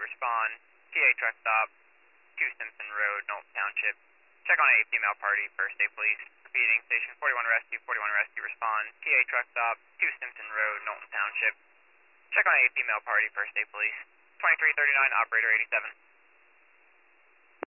respond. TA truck stop, 2 Simpson Road, Knowlton Township. Check on a female party, first aid police. Repeating, station 41 rescue, respond. TA truck stop, 2 Simpson Road, Knowlton Township. Check on a female party, first aid police. 2339, operator 87.